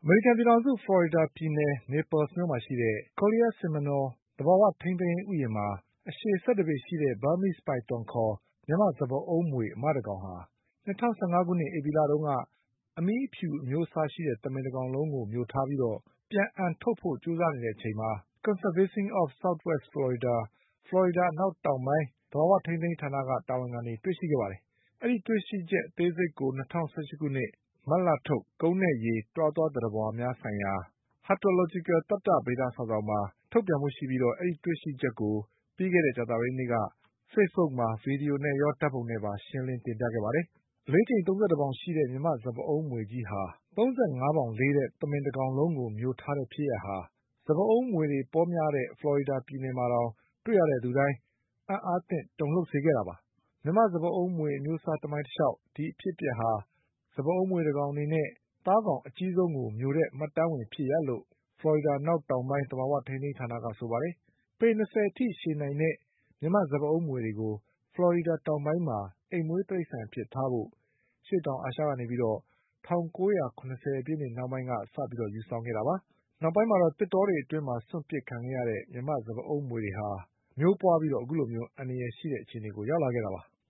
မေရိကန်ပြည်ထောင်စု ဖလော်ရီဒါပြည်နယ် Naples မြို့မှာရှိတဲ့ Collier Seminole သဘာဝထိန်းသိမ်းရေးဥယျာဉ်မှာ အရှည်၁၁ပေရှိတဲ့ Burmese python ခေါ် မြန်မာ့စပါးအုံးမြွေ အမတကောင်ဟာ ၂၀၁၅ခုနှစ် ဧပြီလတုန်းက အမြီးအဖြူအမျိုးအစားရှိတဲ့ သမင်တကောင်လုံးကို မျိုးထားပြီး ပြန်အန်ထုတ်ဖို့ ကြိုးစားနေတဲ့အချိန်မှာ Conservation of Southwest Florida ဖလော်ရီဒါအနောက်တောင်ပိုင်း သဘာဝထိန်းသိမ်းရေးဌာနက တာဝန်ခံတွေ တွေ့ရှိခဲ့ပါတယ်။ အဲဒီတွေ့ရှိချက်အသေးစိတ်ကို ၂၀၁၈ခုနှစ် မတ်လထုတ် ကုန်းနဲ့ရေ တွားသွားသတ္တဝါများဆိုင်ရာ Herpetological သတ္တဗေဒစာစောင်မှာ ထုတ်ပြန်ဖို့ရှိပြီး အဲဒီတွေ့ရှိချက်ကို ပြီးခဲ့တဲ့ ကြာသပတေးနေ့က Facebook မှာ ဗွီဒီယိုနဲ့ရော ဓါတ်ပုံနဲ့ပါ ရှင်းလင်းတင်ပြခဲ့ပါတယ်။ အလေးချိန် ၃၁ပေါင်ရှိတဲ့ မြန်မာ့စပါးအုံးမြွေကြီးဟာ ၃၅ပေါင်လေးတဲ့ သမင်တကောင်လုံးကို မျိုးထားတဲ့ဖြစ်ရပ်ဟာ စပါးအုံးမြွေတွေပေါများတဲ့ ဖလော်ရီဒါပြည်နယ်မှာတောင် တွေ့ရတဲ့သူတိုင်း အံ့အားသင့်တုန်လှုပ်စေခဲ့တာပါ။ မြန်မာ့စပါးအုံးမြွေအမျိုးအစားသမိုင်းတလျှောက် ဒီအဖြစ်အပျက်ဟာ စပါးအုံးမြွေတကောင်အနေနဲ့ သားကောင်အကြီးဆုံးကိုမျိုးတဲ့မှတ်တမ်းဝင်ဖြစ်ရပ်လို့ ဖလော်ရီဒါအနောက်တောင်ပိုင်း သဘာဝထိန်းသိမ်းရေးဌာနကဆိုပါတယ်။ ပေ၂၀အထိရှည်နိုင်တဲ့ မြန်မာ့စပါးအုံးမြွေတွေကို ဖလော်ရီဒါတောင်ပိုင်းမှာ အိမ်မွေးတိရိစ္ဆာန်အဖြစ်ထားဖို့ အရှေ့တောင်အာရှကနေ ၁၉၇၀ပြည့်နှစ်နောက်ပိုင်းက စပြီးယူဆောင်ခဲ့တာပါ။ နောက်ပိုင်းမှာတော့ သစ်တောတွေအတွင်းမှာ စွန့်ပစ်ခံခဲ့ရတဲ့ မြန်မာ့စပါးအုံးမြွေတွေဟာ မျိုးပွါးပြီး အခုလို အန္တရာယ်ရှိတဲ့အခြေအနေကို ရောက်လာခဲ့တာပါ။